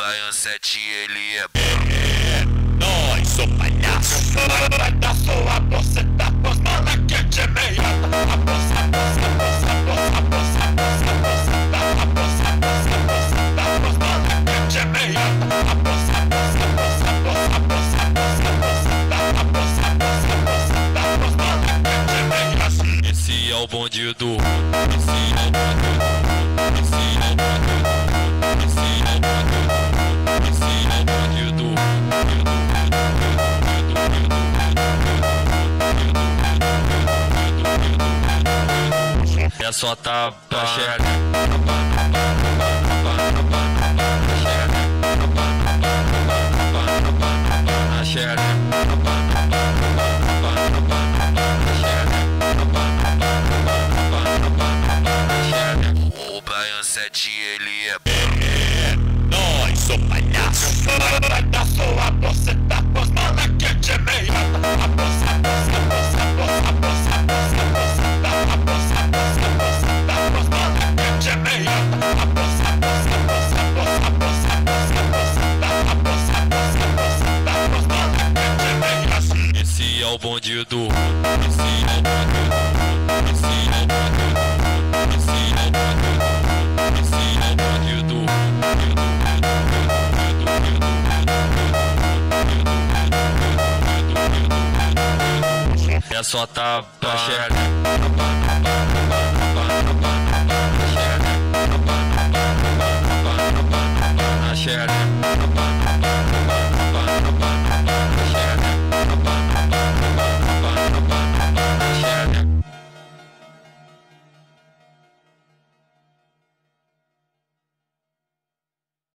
Baiano 7 ele é Nós, sou palhaço. Vai dar sua boceta, pros mala quente é meiota. A bolsa, bolsa, bolsa, bolsa, bolsa, bolsa, bolsa, a bolsa, bolsa, bolsa, pros mala quente é meiota. A bolsa, bolsa, bolsa, bolsa, bolsa, bolsa, bolsa, a bolsa, bolsa, bolsa, pros mala quente é meiota. Esse é o bonde do esse é o bonde do esse é o bonde do esse é o bonde do esse é o bonde do é só tapa, chega. o Baiano 7 ele é Nós, sou palhaço. Vai dar sua boceta, pros mala quente é meiota. A bolsa, bolsa, bolsa, bolsa, bolsa, bolsa, bolsa, a bolsa, bolsa, bolsa, pros mala quente é meiota. A bolsa, bolsa, bolsa, bolsa, bolsa, bolsa, bolsa, a bolsa, bolsa, bolsa, pros mala quente é meiota. Esse é o bonde do esse é o bonde do esse é o bonde do esse é o bonde do esse é o bonde do é só tapa, chega. Chega.